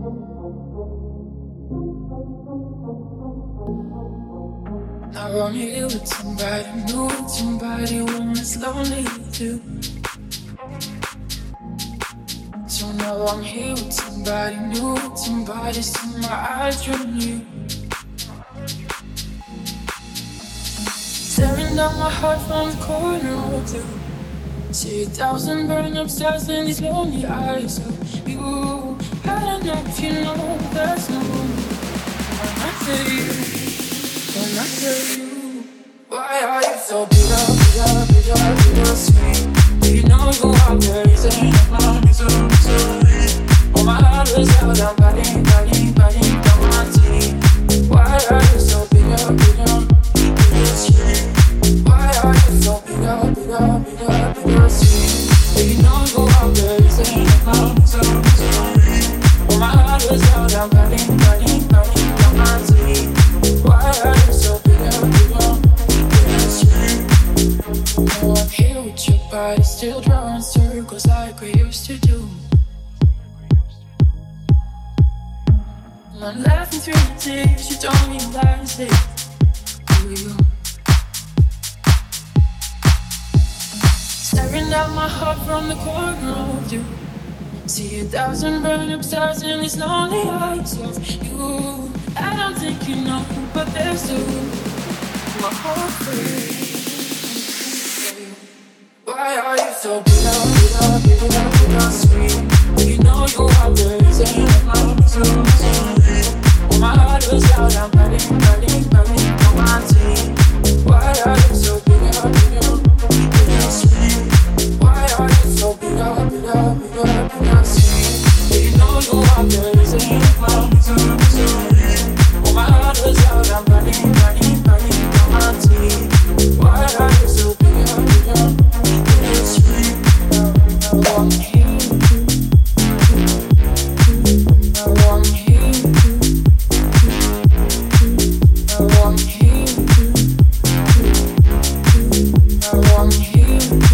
Now I'm here with somebody new, with somebody when it's lonely too. So now I'm here with somebody new, with somebody see my eyes from you. Staring down my heart from the corner of you. See 1,000 burning up stars in these lonely eyes of you. I don't know if you know there's no room when I tell you, when I tell you. Why are you so bitter, bitter, bitter, bitter sweet? Do you know you are crazy? Oh, my heart is held down, biting, biting, biting down my teeth. Why are you so bitter, bitter, bitter sweet? Why are you so bitter, bitter, bitter, bitter sweet? Do you know you are crazy? Oh, my heart is held down, biting, biting, biting down my teeth. Why are you so bitter, bitter, bitter sweet? Now I'm here with your body, still drawing circles like we used to do. I'm laughing through the tears, you don't realize it, do you? Staring at my heart from the corner of you. See 1,000 burn up stars in these lonely eyes of you. I don't think you know, but there's two. My heart free. Why are you so bitter, bitter, bitter, bitter sweet? You know you are crazy. Oh, my heart was out, I'm burning, burning, burning on my teeth. Why are you so bitter, bitter, bitter sweet? Why are you so bitter, bitter, bitter, bitter sweet? You know you are crazy. Oh, my heart was out, I'm burning, burning, burning on my teeth. Why are you so bitter, bitter, bitter sweet? Now I'm here. Now I'm here. Now I'm here. Now I'm here.